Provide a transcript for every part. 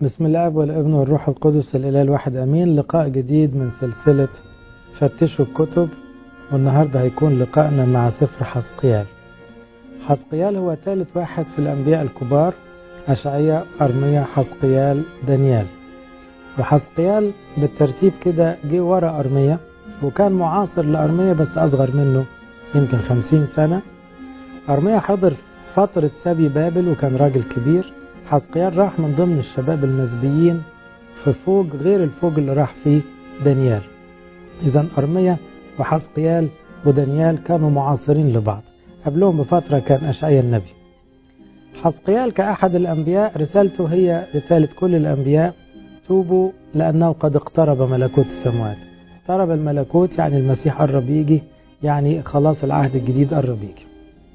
بسم الله والابن والروح القدس الإله الواحد أمين. لقاء جديد من سلسلة فتشوا الكتب، والنهاردة هيكون لقاءنا مع سفر حزقيال. حزقيال هو ثالث واحد في الأنبياء الكبار، أشعياء، أرميا، حزقيال، دانيال. وحزقيال بالترتيب كده جه ورا أرميا، وكان معاصر لأرميا بس أصغر منه يمكن 50 سنة. أرميا حضر فترة سبي بابل وكان راجل كبير. حزقيال راح من ضمن الشباب المسبيين في فوج غير الفوج اللي راح فيه دانيال. إذن أرميا وحزقيال ودانيال كانوا معاصرين لبعض. قبلهم بفترة كان أشعياء النبي. حزقيال كأحد الأنبياء رسالته هي رسالة كل الأنبياء: توبوا لأنه قد اقترب ملكوت السماوات. اقترب الملكوت يعني المسيح قرب يجي، يعني خلاص العهد الجديد قرب يجي.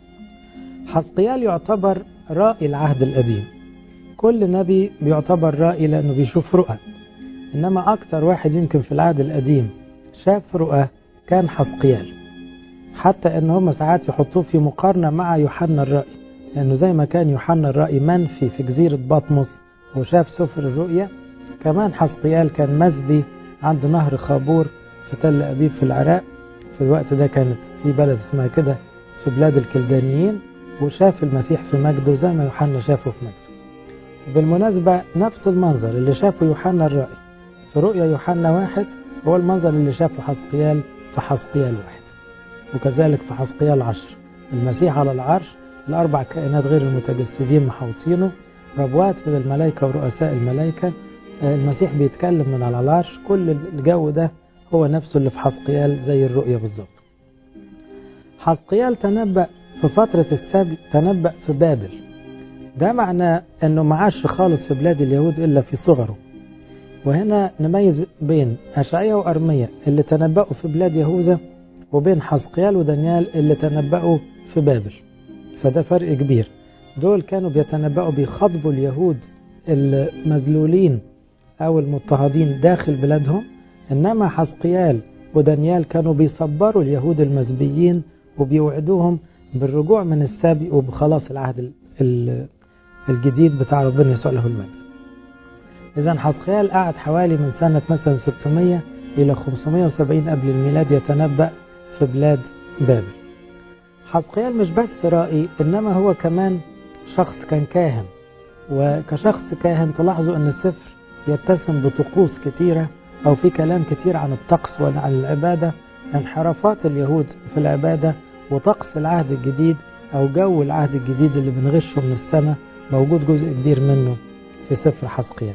حزقيال يعتبر رائي العهد القديم. كل نبي بيعتبر رائي لأنه بيشوف رؤى، إنما أكتر واحد يمكن في العهد القديم شاف رؤى كان حزقيال، حتى إن هم ساعات يحطوه في مقارنة مع يوحنا الرائي، لأنه زي ما كان يوحنا الرائي منفي في جزيرة بطمس وشاف سفر الرؤيا، كمان حزقيال كان مسبي عند نهر خابور في تل أبيب في العراق. في الوقت ده كانت في بلد اسمها كده في بلاد الكلدانيين، وشاف المسيح في مجده زي ما يوحنا شافه في مجده. بالمناسبة نفس المنظر اللي شافه يوحنا الرائي في رؤيا يوحنا 1 هو المنظر اللي شافه حزقيال في حزقيال 1، وكذلك في حزقيال 10. المسيح على العرش، الأربع كائنات غير المتجسدين محوطينه، ربوات من الملائكة ورؤساء الملائكة، المسيح بيتكلم من على العرش. كل الجو ده هو نفسه اللي في حزقيال زي الرؤيا بالظبط. حزقيال تنبأ في فترة السبي، تنبأ في بابل. ده معناه أنه ما عاش خالص في بلاد اليهود إلا في صغره. وهنا نميز بين أشعياء وأرميا اللي تنبأوا في بلاد يهوذا، وبين حزقيال ودانيال اللي تنبأوا في بابل. فده فرق كبير. دول كانوا بيتنبأوا بيخاطبوا اليهود المذلولين أو المضطهدين داخل بلادهم، إنما حزقيال ودانيال كانوا بيصبروا اليهود المسبيين وبيوعدوهم بالرجوع من السبي وبخلاص العهد الجديد بتاع ربنا يسوع له المجد. إذن حزقيال قعد حوالي من سنة مثلا 600 إلى 570 قبل الميلاد يتنبأ في بلاد بابل. حزقيال مش بس رائي، إنما هو كمان شخص كان كاهن. وكشخص كاهن تلاحظوا أن السفر يتسم بطقوس كتيرة أو في كلام كتير عن الطقس وعن العبادة، انحرافات اليهود في العبادة وطقس العهد الجديد أو جو العهد الجديد اللي بنغشه من السماء. موجود جزء كبير منه في سفر حزقيال.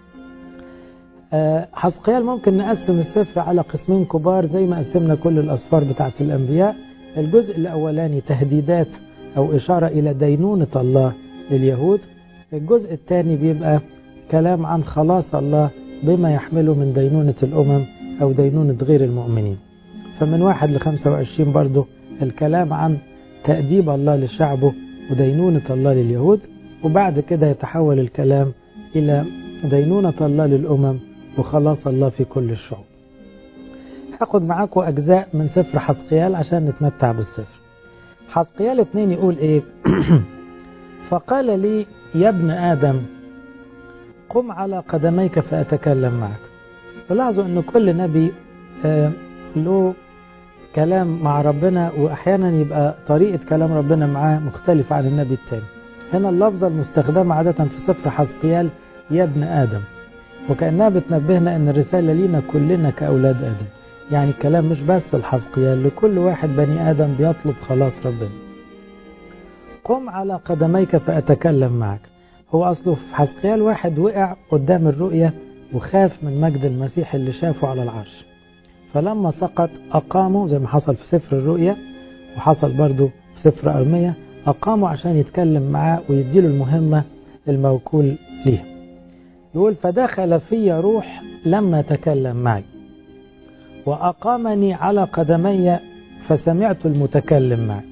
حزقيال ممكن نقسم السفر على قسمين كبار زي ما قسمنا كل الأسفار بتاعت الأنبياء. الجزء الأولاني تهديدات أو إشارة إلى دينونة الله لليهود. الجزء الثاني بيبقى كلام عن خلاص الله بما يحمله من دينونة الأمم أو دينونة غير المؤمنين. فمن 1 ل 25 برضو الكلام عن تأديب الله لشعبه ودينونة الله لليهود، وبعد كده يتحول الكلام إلى دينونة الله للأمم وخلاص الله في كل الشعوب. هاخد معاكم أجزاء من سفر حزقيال عشان نتمتع بالسفر. حزقيال 2 يقول إيه؟ فقال لي يا ابن آدم قم على قدميك فأتكلم معك. فلاحظوا أن كل نبي له كلام مع ربنا، وأحيانا يبقى طريقة كلام ربنا معاه مختلفة عن النبي التاني. هنا اللفظة المستخدمة عادة في سفر حزقيال يا ابن آدم، وكأنها بتنبهنا أن الرسالة لينا كلنا كأولاد آدم. يعني الكلام مش بس لحزقيال، لكل واحد بني آدم بيطلب خلاص ربنا. قم على قدميك فأتكلم معك. هو أصله في حزقيال 1 وقع قدام الرؤية وخاف من مجد المسيح اللي شافه على العرش، فلما سقط أقاموا زي ما حصل في سفر الرؤيا وحصل برضو في سفر أرميا، أقاموا عشان يتكلم معاه ويديله المهمة الموكول ليه. يقول فدخل في روح لما تكلم معي وأقامني على قدمي فسمعت المتكلم معي.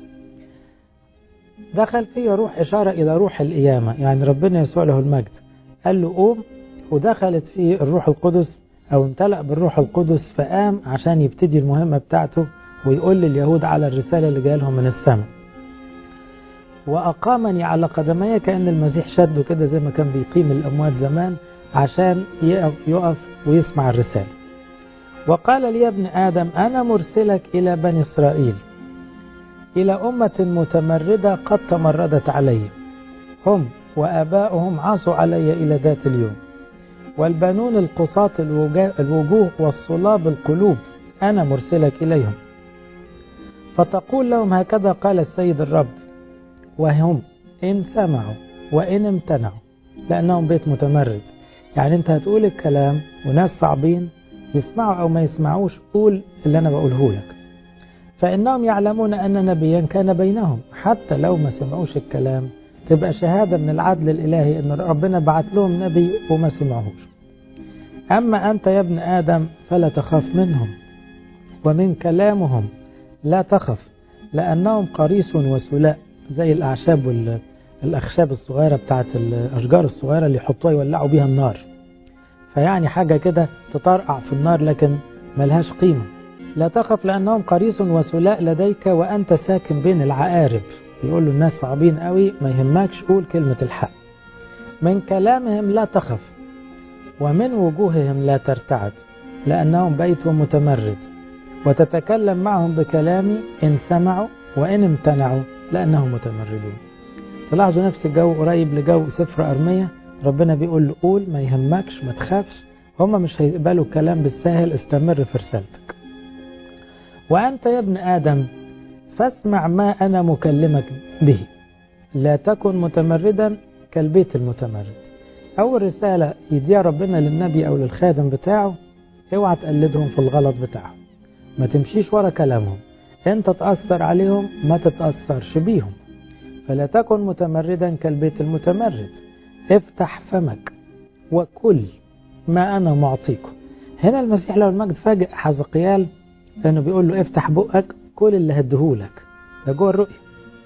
دخل في روح إشارة إلى روح القيامة، يعني ربنا يسوع له المجد قال له قوم، ودخلت فيه الروح القدس أو امتلأ بالروح القدس فقام عشان يبتدي المهمة بتاعته ويقول لليهود على الرسالة اللي جاء لهم من السماء. وأقامني على قدمي، كأن المسيح شده كده زي ما كان بيقيم الأموات زمان، عشان يقف ويسمع الرسالة. وقال لي يا ابن آدم أنا مرسلك إلى بني إسرائيل، إلى أمة متمردة قد تمردت علي، هم وآباؤهم عصوا علي إلى ذات اليوم، والبنون القصاة الوجوه والصلاب القلوب أنا مرسلك إليهم. فتقول لهم هكذا قال السيد الرب، وهم إن سمعوا وإن امتنعوا، لأنهم بيت متمرد. يعني أنت هتقول الكلام وناس صعبين يسمعوا أو ما يسمعوش، قول اللي أنا بقوله لك. فإنهم يعلمون أن نبيا كان بينهم، حتى لو ما سمعوش الكلام تبقى شهادة من العدل الإلهي أن ربنا بعت لهم نبي وما سمعوش. أما أنت يا ابن آدم فلا تخاف منهم ومن كلامهم لا تخف، لأنهم قريص وسلاء زي الأعشاب والأخشاب الصغيرة بتاعت الأشجار الصغيرة اللي يحطوها يولعوا بيها النار، فيعني حاجة كده تطرقع في النار لكن ملهاش قيمة. لا تخف لأنهم قريص وسلاء لديك وأنت ساكن بين العقارب. يقول له الناس صعبين قوي، ما يهمكش، قول كلمة الحق. من كلامهم لا تخف ومن وجوههم لا ترتعد، لأنهم بيت متمرد، وتتكلم معهم بكلامي إن سمعوا وإن امتنعوا لأنهم متمردون. تلاحظوا نفس الجو قريب لجو سفر أرمية، ربنا بيقول له قول ما يهمكش ما تخافش، هم مش هيقبلوا الكلام بالسهل، استمر في رسالتك. وأنت يا ابن آدم فاسمع ما أنا مكلمك به، لا تكن متمردا كالبيت المتمرد. أول رسالة يديها ربنا للنبي أو للخادم بتاعه، اوعى تقلدهم في الغلط بتاعهم، ما تمشيش ورا كلامهم، انت تأثر عليهم ما تتأثرش بيهم. فلا تكن متمردا كالبيت المتمرد، افتح فمك وكل ما أنا معطيكم. هنا المسيح له المجد فاجئ حزقيال لأنه بيقول له افتح بقك كل اللي هديهولك، ده جوه الرؤية.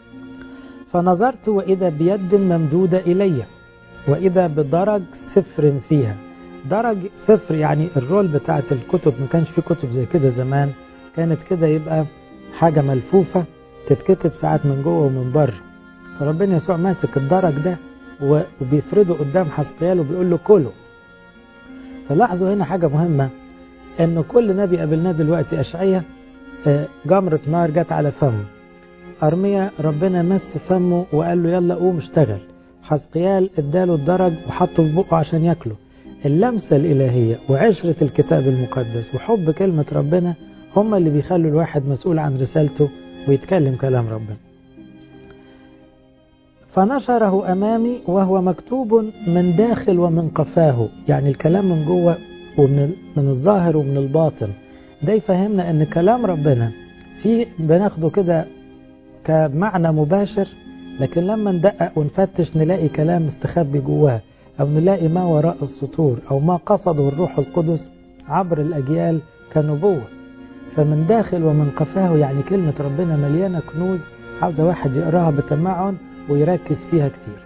فنظرت وإذا بيد ممدودة إلي، وإذا بدرج سفر فيها. درج سفر يعني الرول بتاعت الكتب، ما كانش في كتب زي كده زمان، كانت كده يبقى حاجة ملفوفة تتكتب ساعات من جوه ومن بره. فربنا يسوع ماسك الدرج ده وبيفرده قدام حزقيال وبيقول له كله. فلاحظوا هنا حاجة مهمة، انه كل نبي قابلناه دلوقتي أشعية جمرة نار جت على فمه، أرميا ربنا مس فمه وقال له يلا قوم اشتغل، حزقيال اداله الدرج وحطه في بقه عشان ياكله. اللمسة الإلهية وعشرة الكتاب المقدس وحب كلمة ربنا هم اللي بيخلوا الواحد مسؤول عن رسالته ويتكلم كلام ربنا. فنشره أمامي وهو مكتوب من داخل ومن قفاه، يعني الكلام من جوه ومن الظاهر ومن الباطن. ده يفهمنا ان كلام ربنا في بناخده كده كمعنى مباشر، لكن لما ندقق ونفتش نلاقي كلام مستخبي جواه، او نلاقي ما وراء السطور، او ما قصده الروح القدس عبر الأجيال كنبوة. فمن داخل ومن قفاه يعني كلمة ربنا مليانة كنوز، عاوز واحد يقراها بتمعن ويركز فيها كتير.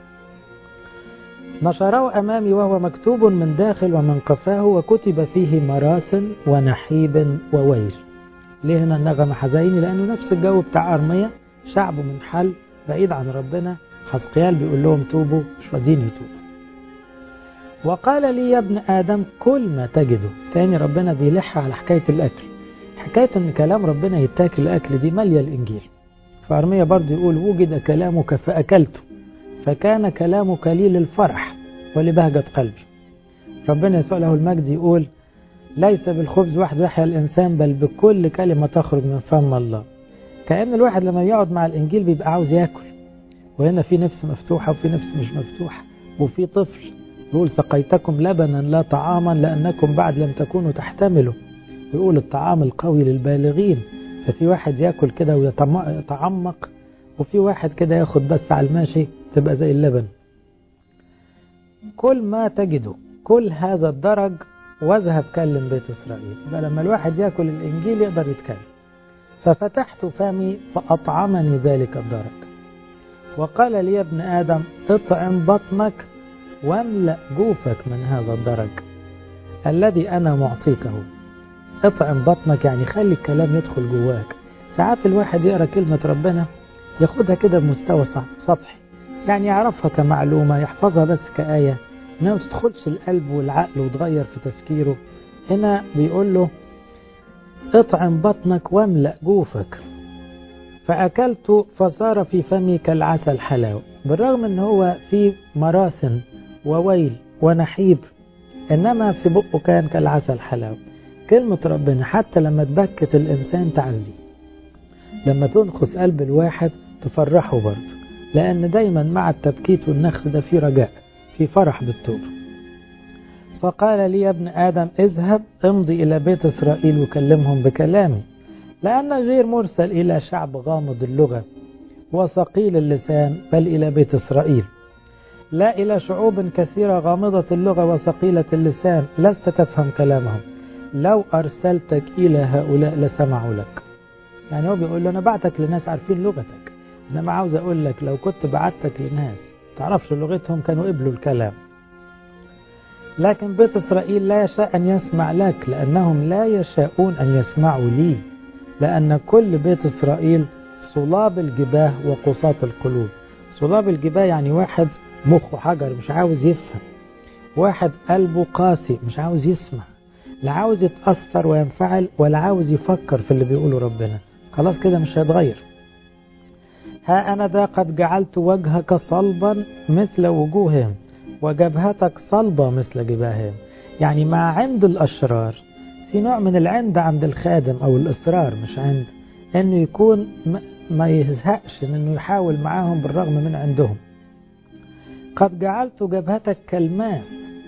نشره أمامي وهو مكتوب من داخل ومن قفاه، وكتب فيه مراسم ونحيب وويل. ليه هنا النغمة حزيني؟ لأنه نفس الجو بتاع أرمية، شعب منحل بعيد عن ربنا، حزقيال بيقول لهم توبوا، مش راضيين يتوبوا. وقال لي يا ابن آدم كل ما تجده. تاني ربنا بيلح على حكاية الأكل، حكاية ان كلام ربنا يتاكل الأكل دي مالية الإنجيل. فأرمية برضه يقول وجد كلامك فأكلته، فكان كلامك لي للفرح ولبهجة قلبي. ربنا يسوع له المجد يقول ليس بالخبز وحده يحيى الإنسان بل بكل كلمة تخرج من فم الله. كأن الواحد لما يقعد مع الإنجيل بيبقى عاوز يأكل، وهنا في نفس مفتوحة وفي نفس مش مفتوحة، وفي طفل يقول سقيتكم لبنا لا طعاما لأنكم بعد لم تكونوا تحتملوا. يقول الطعام القوي للبالغين. ففي واحد يأكل كده ويتعمق، وفي واحد كده ياخد بس على الماشي تبقى زي اللبن. كل ما تجده، كل هذا الدرج واذهب كلم بيت إسرائيل. فلما الواحد يأكل الإنجيل يقدر يتكلم. ففتحت فمي فأطعمني ذلك الدرج. وقال لي يا ابن آدم اطعم بطنك واملأ جوفك من هذا الدرج الذي أنا معطيكه. اطعم بطنك يعني خلي الكلام يدخل جواك. ساعات الواحد يقرأ كلمة ربنا ياخدها كده بمستوى سطحي، يعني يعرفها كمعلومة، يحفظها بس كآية، إنها ما تدخلش القلب والعقل وتغير في تفكيره. هنا بيقول له اطعم بطنك واملأ جوفك. فأكلت فصار في فمي كالعسل حلاوة. بالرغم ان هو في مراثن وويل ونحيب، انما في بقه كان كالعسل حلاوة. كلمة ربنا حتى لما تبكت الانسان تعزي، لما تنخس قلب الواحد تفرحه برضه، لان دايما مع التبكيت والنخس ده في رجاء، في فرح بالتوبة. فقال لي يا ابن آدم اذهب امضي إلى بيت إسرائيل وكلمهم بكلامي، لأن غير مرسل إلى شعب غامض اللغة وثقيل اللسان، بل إلى بيت إسرائيل، لا إلى شعوب كثيرة غامضة اللغة وثقيلة اللسان لست تفهم كلامهم. لو أرسلتك إلى هؤلاء لسمعوا لك. يعني هو بيقول له أنا بعتك لناس عارفين لغتك، إنما عاوز أقول لك لو كنت بعتك لناس تعرفش لغتهم كانوا قبلوا الكلام. لكن بيت إسرائيل لا يشاء أن يسمع لك، لأنهم لا يشاءون أن يسمعوا لي، لأن كل بيت إسرائيل صلاب الجباه وقساط القلوب. صلاب الجباه يعني واحد مخه حجر مش عاوز يفهم، واحد قلبه قاسي مش عاوز يسمع، لا عاوز يتأثر وينفعل ولا عاوز يفكر في اللي بيقوله ربنا، خلاص كده مش هيتغير. ها أنا ذا قد جعلت وجهك صلبا مثل وجوههم وجبهتك صلبة مثل جباههم. يعني مع عند الأشرار في نوع من العند عند الخادم أو الإصرار، مش عند أنه يكون ما يزهقش أنه يحاول معاهم بالرغم من عندهم. قد جعلت جبهتك كالماس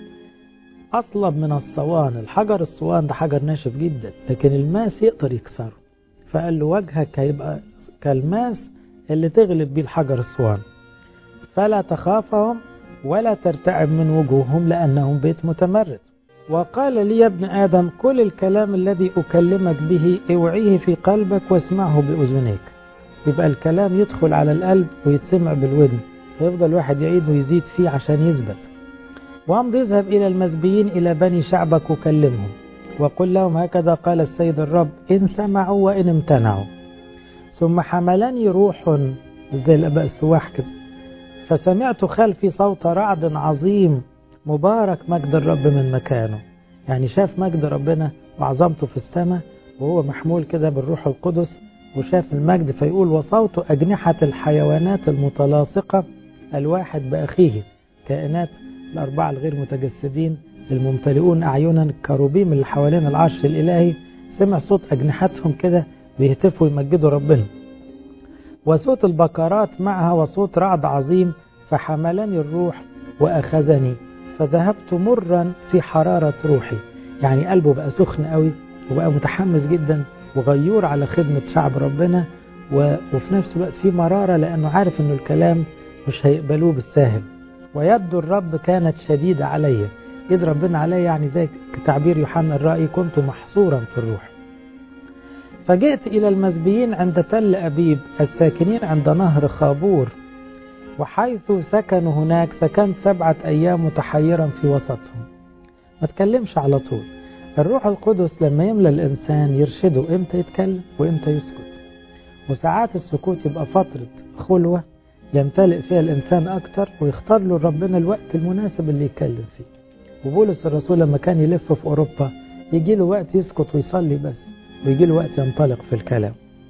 أصلب من الصوان. الحجر الصوان ده حجر ناشف جدا، لكن الماس يقدر يكسره، فقال له وجهك هيبقى كالماس اللي تغلب بيه الحجر الصوان. فلا تخافهم ولا ترتعب من وجوههم لأنهم بيت متمرد. وقال لي يا ابن آدم كل الكلام الذي أكلمك به اوعيه في قلبك واسمعه بأذنيك. يبقى الكلام يدخل على القلب ويتسمع بالودن، فيفضل واحد يعيد ويزيد فيه عشان يثبت. وامض اذهب إلى المزبيين إلى بني شعبك وكلمهم وقل لهم هكذا قال السيد الرب إن سمعوا وإن امتنعوا. ثم حملني روح زي الأباء السواح كده، فسمعت خلفي صوت رعد عظيم مبارك مجد الرب من مكانه. يعني شاف مجد ربنا وعظمته في السماء وهو محمول كده بالروح القدس، وشاف المجد فيقول وصوت أجنحة الحيوانات المتلاصقة الواحد بأخيه، كائنات الأربعة الغير متجسدين الممتلئون أعينا كروبيم اللي حوالين العرش الإلهي، سمع صوت أجنحتهم كده بيهتفوا يمجدوا ربنا، وصوت البكرات معها وصوت رعد عظيم. فحملني الروح وأخذني فذهبت مرا في حرارة روحي. يعني قلبه بقى سخن قوي وبقى متحمس جدا وغيور على خدمة شعب ربنا، وفي نفس الوقت في مرارة لأنه عارف أنه الكلام مش هيقبلوه بالساهل. ويد الرب كانت شديدة علي. يد ربنا علي يعني زي تعبير يوحنا الرائي كنت محصورا في الروح. فجئت إلى المزبيين عند تل أبيب الساكنين عند نهر خابور، وحيث سكنوا هناك سكنت 7 أيام متحيرا في وسطهم. ما تكلمش على طول. الروح القدس لما يملى الإنسان يرشده إمتى يتكلم وإمتى يسكت، وساعات السكوت يبقى فترة خلوة يمتلئ فيها الإنسان أكتر ويختار له ربنا الوقت المناسب اللي يتكلم فيه. وبولس الرسول لما كان يلف في أوروبا يجي له وقت يسكت ويصلي بس، ويجي له وقت ينطلق في الكلام.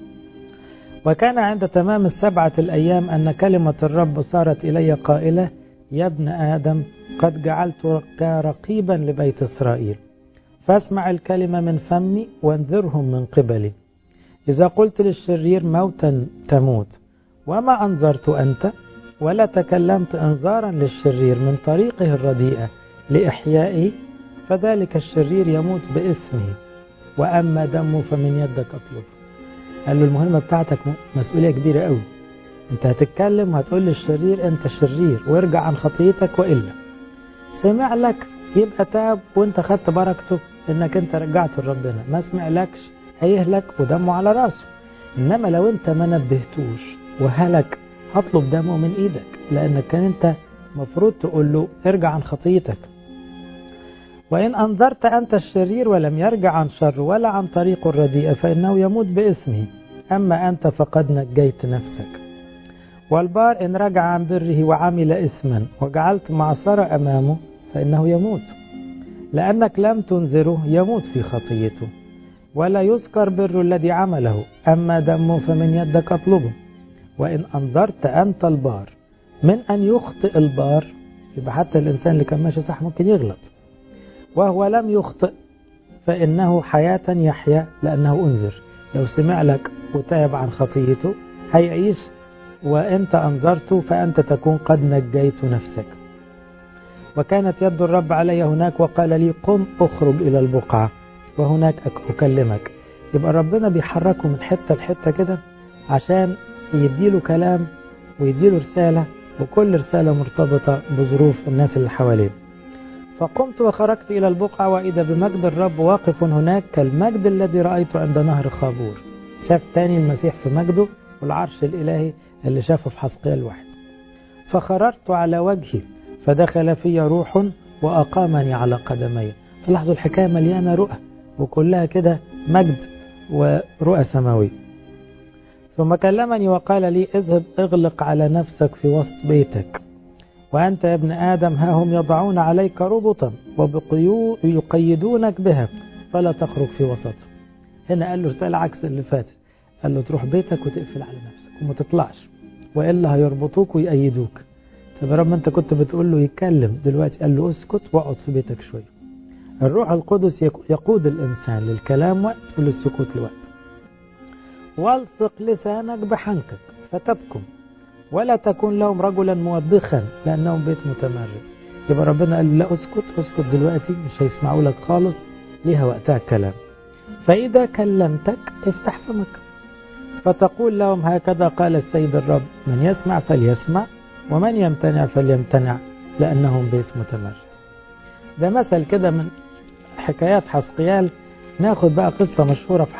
وكان عند تمام 7 الأيام أن كلمة الرب صارت إلي قائلة يا ابن آدم قد جعلتك رقيبا لبيت إسرائيل، فاسمع الكلمة من فمي وانذرهم من قبلي. إذا قلت للشرير موتا تموت وما أنذرت أنت، ولا تكلمت إنذارا للشرير من طريقه الرديئة لإحيائه، فذلك الشرير يموت بإثمه، وأما دمه فمن يدك أطلب. قال له المهمة بتاعتك مسؤولية كبيرة قوي، انت هتتكلم وهتقول للشرير انت شرير وارجع عن خطيتك، وإلا سمع لك يبقى تاب وانت خدت بركته انك انت رجعت لربنا، ما سمع لكش هيهلك ودمه على راسه. انما لو انت ما نبهتوش وهلك هطلب دمه من ايدك، لانك كان انت مفروض تقول له ارجع عن خطيتك. وإن أنذرت أنت الشرير ولم يرجع عن شر ولا عن طريق الرديئة فإنه يموت بإثمه، أما أنت فقد نجيت نفسك. والبار إن رجع عن بره وعمل إثما وجعلت معصرة أمامه فإنه يموت، لأنك لم تنذره يموت في خطيته، ولا يذكر بر الذي عمله، أما دمه فمن يدك أطلبه. وإن أنذرت أنت البار من أن يخطئ البار، يبقى حتى الإنسان اللي كان ماشي صح ممكن يغلط، وهو لم يخطئ فإنه حياة يحيا لأنه أنذر. لو سمع لك وتاب عن خطيته هيعيش، وأنت أنذرته فأنت تكون قد نجيت نفسك. وكانت يد الرب علي هناك وقال لي قم اخرج إلى البقعة وهناك أكلمك. يبقى ربنا بيحركه من حتة لحتة كده عشان يديله كلام ويديله رسالة، وكل رسالة مرتبطة بظروف الناس اللي حواليه. فقمت وخرجت إلى البقعة وإذا بمجد الرب واقف هناك كالمجد الذي رأيته عند نهر خابور. شاف تاني المسيح في مجده والعرش الإلهي اللي شافه في حزقيال 1. فخررت على وجهي فدخل في روح وأقامني على قدمي. تلاحظوا الحكاية مليانة رؤى وكلها كده مجد ورؤى سماوية. ثم كلمني وقال لي اذهب اغلق على نفسك في وسط بيتك، وأنت يا ابن آدم ها هم يضعون عليك ربطا ويقيدونك بها فلا تخرج في وسطهم. هنا قال له رسالة عكس اللي فاتت، قال له تروح بيتك وتقفل على نفسك وما تطلعش، وإلا هيربطوك ويقيدوك. طب يا رب انت كنت بتقول له يتكلم، دلوقتي قال له اسكت واقعد في بيتك شوية. الروح القدس يقود الإنسان للكلام وقت وللسكوت لوقت. والصق لسانك بحنكك فتبكم ولا تكون لهم رجلا موبخا لأنهم بيت متمرد. يبقى ربنا قال له لا اسكت دلوقتي، مش هيسمعوا لك خالص، ليها وقتها الكلام. فإذا كلمتك افتح فمك فتقول لهم هكذا قال السيد الرب من يسمع فليسمع ومن يمتنع فليمتنع لأنهم بيت متمرد. ده مثل كده من حكايات حزقيال. ناخد بقى قصة مشهورة في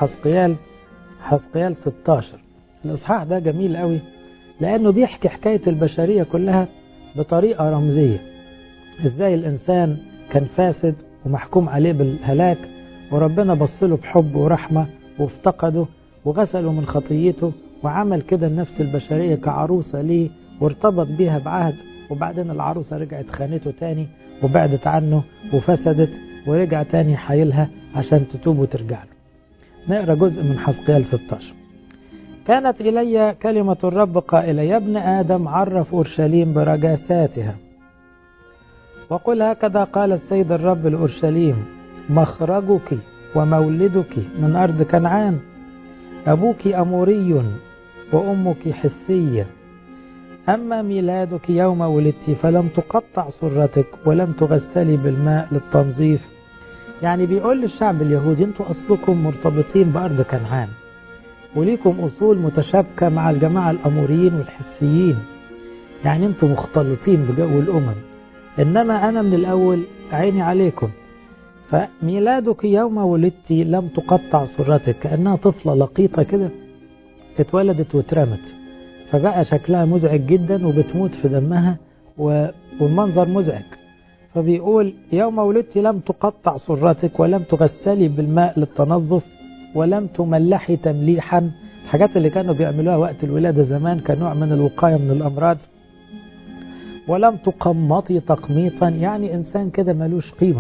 حزقيال 16. الإصحاح ده جميل قوي لأنه بيحكي حكاية البشرية كلها بطريقة رمزية. إزاي الإنسان كان فاسد ومحكوم عليه بالهلاك، وربنا بصله بحب ورحمة وافتقده وغسله من خطيته وعمل كده النفس البشرية كعروسة ليه وارتبط بيها بعهد. وبعدين العروسة رجعت خانته تاني وبعدت عنه وفسدت ورجع تاني حايلها عشان تتوب وترجع له. نقرأ جزء من حزقيال 16. كانت إلي كلمة الرب قائلة يا ابن آدم عرف أورشليم برجاساتها وقل هكذا قال السيد الرب لأورشليم مخرجك ومولدك من أرض كنعان، أبوك أموري وأمك حسية، أما ميلادك يوم ولدت فلم تقطع سرتك ولم تغسلي بالماء للتنظيف. يعني بيقول للشعب اليهودي انتوا أصلكم مرتبطين بأرض كنعان وليكم أصول متشابكة مع الجماعة الأموريين والحسيين، يعني انتوا مختلطين بجو الأمم، إنما أنا من الأول عيني عليكم. فميلادك يوم ولدت لم تقطع سرتك، كأنها طفلة لقيطة كده اتولدت واترمت، فبقى شكلها مزعج جدا وبتموت في دمها والمنظر مزعج. فبيقول يوم ولدت لم تقطع سرتك ولم تغسلي بالماء للتنظف ولم تملحي تمليحا. الحاجات اللي كانوا بيعملوها وقت الولادة زمان كنوع من الوقاية من الأمراض. ولم تقمطي تقميطا، يعني إنسان كده ملوش قيمة.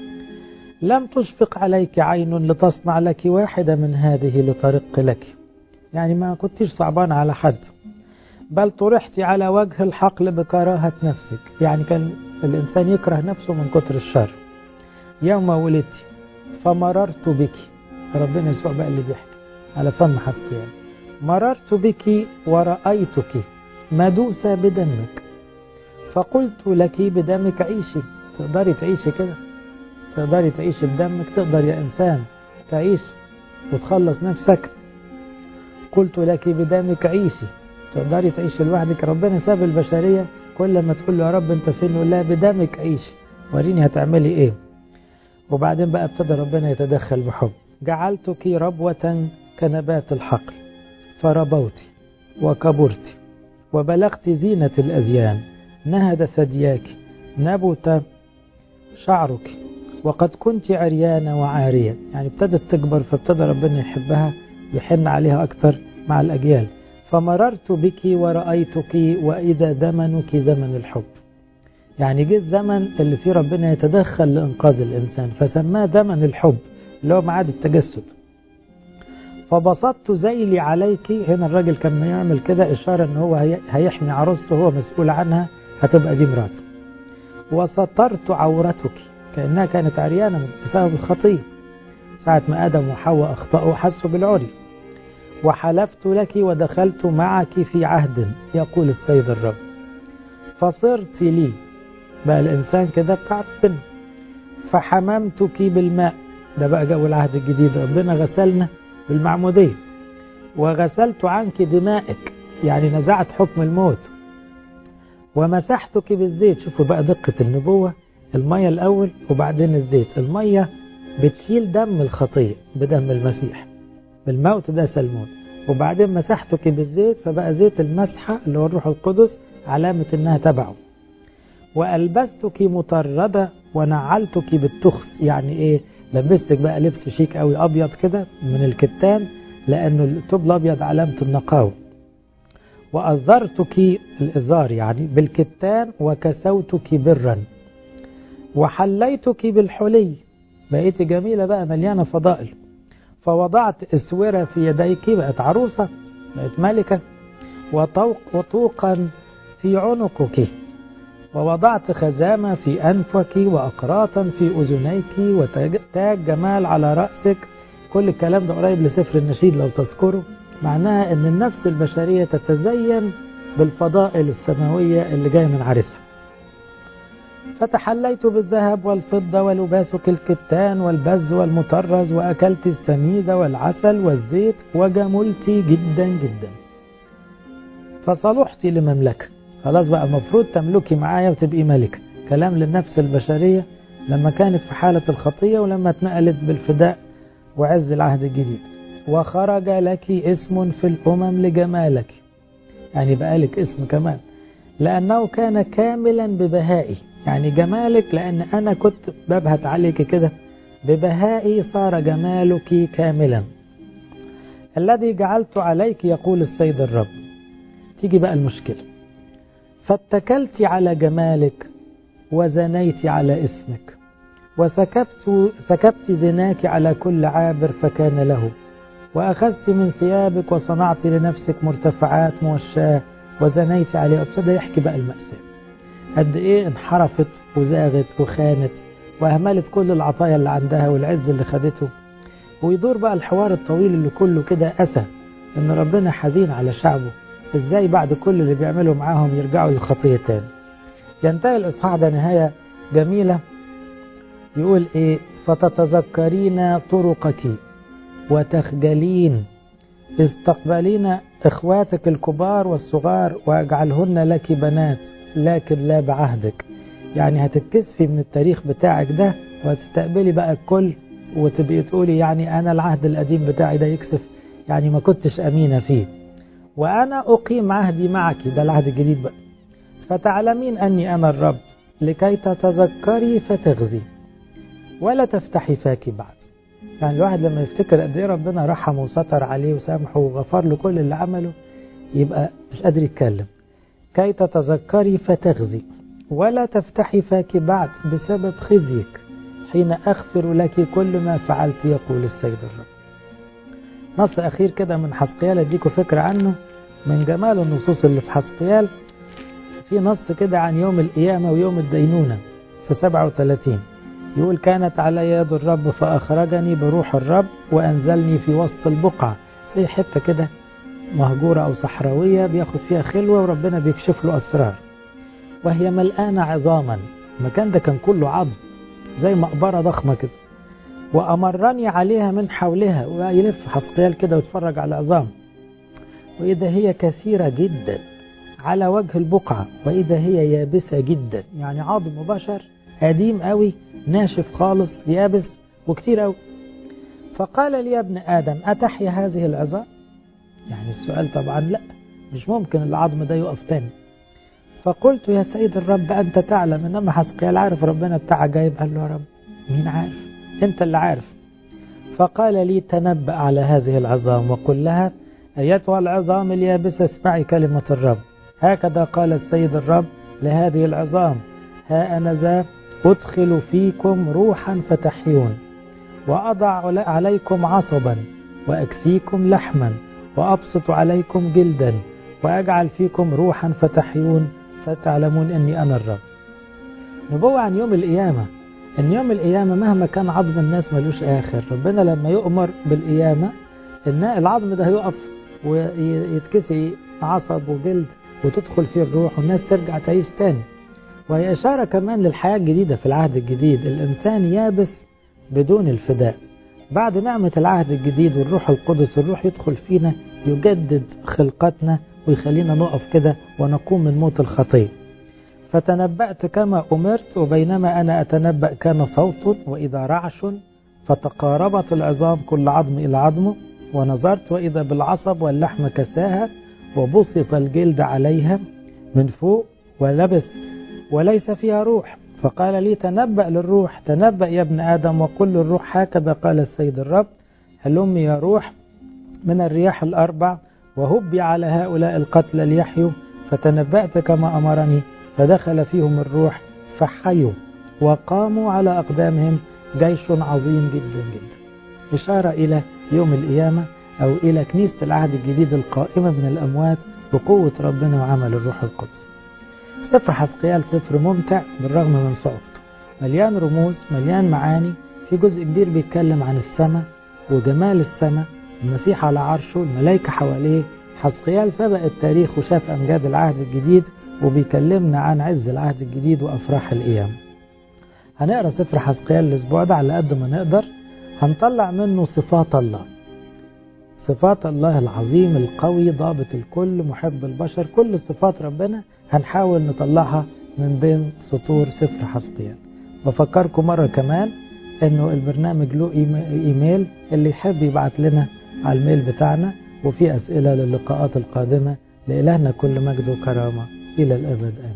لم تشفق عليك عين لتصنع لك واحدة من هذه لطرق لك، يعني ما كنتش صعبان على حد، بل طرحتي على وجه الحقل بكراهة نفسك، يعني كان الإنسان يكره نفسه من كتر الشر. يوم ولدت فمررت بك، ربنا يسوع بقى اللي بيحكي على فم حزقيال، مررت بك ورأيتك مدوسة بدمك فقلت لك بدمك عيشي. تقدري تعيشي كده؟ تقدري تعيشي بدمك؟ تقدر يا إنسان تعيش وتخلص نفسك؟ قلت لك بدمك عيشي. تقدري تعيشي لوحدك؟ ربنا ساب البشرية كل ما تقول له يا رب انت فين يقول لها بدمك عيشي، وريني هتعملي ايه. وبعدين بقى ابتدى ربنا يتدخل بحب. جعلتك ربوة كنبات الحقل فربوت وكبرت وبلغت زينة الأذيان، نهد ثدياك نبت شعرك وقد كنت عريانة وعارية. يعني ابتدت تكبر، فابتدى ربنا يحبها يحن عليها أكتر مع الأجيال. فمررت بك ورأيتك وإذا زمنك زمن الحب. يعني جه الزمن اللي فيه ربنا يتدخل لإنقاذ الإنسان، فسماه زمن الحب اللي هو معاد التجسد. فبسطت ذيلي عليك، هنا الراجل كان يعمل كده إشارة إن هو هيحمي عروسته، هو مسؤول عنها، هتبقى دي مراته. وسترت عورتك، كأنها كانت عريانة بسبب الخطية، ساعة ما آدم وحواء أخطأوا حسوا بالعري. وحلفت لك ودخلت معك في عهد، يقول السيد الرب، فصرت لي، بقى الإنسان كده بتاع ربنا. فحممتك بالماء، ده بقى جو العهد الجديد، ربنا غسلنا بالمعمودية. وغسلت عنك دمائك، يعني نزعت حكم الموت. ومسحتك بالزيت، شوفوا بقى دقة النبوة، المية الأول وبعدين الزيت. المية بتشيل دم الخطية بدم المسيح، بالموت ده الموت. وبعدين مسحتك بالزيت، فبقى زيت المسحة اللي هو الروح القدس علامة انها تبعه. وألبستك مطردة ونعلتك بالتخس، يعني ايه؟ لبستك بقى لبس شيك قوي ابيض كده من الكتان، لانه الثوب الابيض علامة النقاوة. وأذرتك، الإذار يعني، بالكتان، وكسوتك برا. وحليتك بالحلي، بقيت جميلة بقى مليانة فضائل. فوضعت اسورة في يديك، بقت عروسة، بقت ملكة. وطوقا في عنقك. ووضعت خزامة في أنفك، وأقراطا في أذنيك، وتاج جمال على رأسك. كل الكلام ده قريب لسفر النشيد لو تذكروا، معناها أن النفس البشرية تتزين بالفضائل السماوية اللي جاية من عرسها. فتحليت بالذهب والفضة، ولباسك الكتان والبز والمطرز، وأكلت السميد والعسل والزيت، وجملت جدا جدا. فصلحت لمملكة، خلاص بقى المفروض تملكي معايا وتبقي ملكة. كلام للنفس البشرية لما كانت في حالة الخطية، ولما اتنقلت بالفداء وعز العهد الجديد. وخرج لك اسم في الأمم لجمالك، يعني بقى لك اسم كمان، لأنه كان كاملا ببهائي، يعني جمالك لأن أنا كنت ببهت عليك كده، ببهائي صار جمالك كاملا. الذي جعلت عليك، يقول السيد الرب. تيجي بقى المشكلة، فاتكلت على جمالك وزنيت على اسمك، وسكبت زناك على كل عابر فكان له، وأخذت من ثيابك وصنعت لنفسك مرتفعات موشاة وزنيت عليه. ابتدى يحكي بقى المأساة، قد ايه انحرفت وزاغت وخانت واهملت كل العطايا اللي عندها والعز اللي خدته. ويدور بقى الحوار الطويل اللي كله كده أسى ان ربنا حزين على شعبه، ازاي بعد كل اللي بيعمله معاهم يرجعوا للخطية تاني. ينتهي الإصحاح ده نهاية جميلة، يقول ايه؟ فتتذكرين طرقك وتخجلين، استقبلين اخواتك الكبار والصغار، واجعلهن لك بنات، لكن لا بعهدك. يعني هتتكسفي من التاريخ بتاعك ده وهتستقبلي بقى الكل، وتبقي تقولي يعني انا العهد القديم بتاعي ده يكسف، يعني ما كنتش امينة فيه. وانا اقيم عهدي معك، ده العهد الجديد بقى. فتعلمين اني انا الرب، لكي تتذكري فتغزي ولا تفتحي فاك بعد. يعني الواحد لما يفتكر قد ايه ربنا رحمه وستر عليه وسامحه وغفر له كل اللي عمله، يبقى مش قادر يتكلم. كي تتذكري فتغزي ولا تفتحي فاك بعد بسبب خزيك، حين أغفر لك كل ما فعلت، يقول السيد الرب. نص أخير كده من حسقيال أديكوا فكرة عنه، من جمال النصوص اللي في حسقيال. في نص كده عن يوم القيامة ويوم الدينونة في 37، يقول كانت علي يد الرب فأخرجني بروح الرب وأنزلني في وسط البقعة، زي حتة كده مهجورة أو صحراوية بياخد فيها خلوة وربنا بيكشف له أسرار، وهي ملآنة عظاما. المكان ده كان كله عظم زي مقبرة ضخمة كده. وأمرني عليها من حولها، ويلف حسقيال كده ويتفرج على عظام، وإذا هي كثيرة جدا على وجه البقعة، وإذا هي يابسة جدا، يعني عظم بشر قديم قوي ناشف خالص يابس وكتير قوي. فقال لي يا ابن آدم أتحيا هذه العظام؟ يعني السؤال طبعا لا، مش ممكن العظم ده يقف تاني. فقلت يا سيد الرب أنت تعلم. إنما حسقيال عارف ربنا بتاع جايب، قال له يا رب مين عارف؟ أنت اللي عارف. فقال لي تنبأ على هذه العظام وقل لها أيتها العظام اليابسة اسمعي كلمة الرب، هكذا قال السيد الرب لهذه العظام ها أنا ذا أدخل فيكم روحا فتحيون، وأضع عليكم عصبا، وأكسيكم لحما، وأبسط عليكم جلدا، وأجعل فيكم روحا فتحيون، فتعلمون أني أنا الرب. نبوة عن يوم القيامة، أن يوم القيامة مهما كان عظم الناس ملوش آخر، ربنا لما يؤمر بالقيامة إن العظم ده هيقف ويتكسي عصب وجلد وتدخل فيه الروح والناس ترجع تعيش تاني. وهي إشارة كمان للحياة الجديدة في العهد الجديد، الإنسان يابس بدون الفداء. بعد نعمة العهد الجديد والروح القدس، الروح يدخل فينا يجدد خلقتنا ويخلينا نقف كده ونقوم من موت الخطية. فتنبأت كما أمرت، وبينما أنا أتنبأ كان صوت وإذا رعش، فتقاربت العظام كل عظم إلى عظمه، ونظرت وإذا بالعصب واللحم كساها، وبسط الجلد عليها من فوق وليس فيها روح. فقال لي تنبأ للروح، تنبأ يا ابن آدم وقل للروح هكذا قال السيد الرب، هلم يا روح من الرياح الأربع وهبي على هؤلاء القتلى ليحيوا. فتنبأت كما أمرني، فدخل فيهم الروح فحيوا وقاموا على أقدامهم جيش عظيم جدا جدا. إشارة إلى يوم القيامة أو إلى كنيسة العهد الجديد القائمة من الأموات بقوة ربنا وعمل الروح القدس. سفر حزقيال سفر ممتع بالرغم من صعوبته، مليان رموز، مليان معاني. في جزء كبير بيتكلم عن السماء وجمال السماء، المسيح على عرشه، الملائكة حواليه. حزقيال سبق التاريخ وشاف أمجاد العهد الجديد، وبيكلمنا عن عز العهد الجديد وأفراح القيامة. هنقرأ سفر حزقيال الأسبوع ده على قد ما نقدر، هنطلع منه صفات الله، صفات الله العظيم القوي ضابط الكل محب البشر، كل صفات ربنا هنحاول نطلعها من بين سطور سفر حزقيال. بفكركم مرة كمان انه البرنامج له ايميل، اللي يحب يبعت لنا على الميل بتاعنا، وفي اسئلة للقاءات القادمة. لإلهنا كل مجد وكرامة إلى الأبد آمين.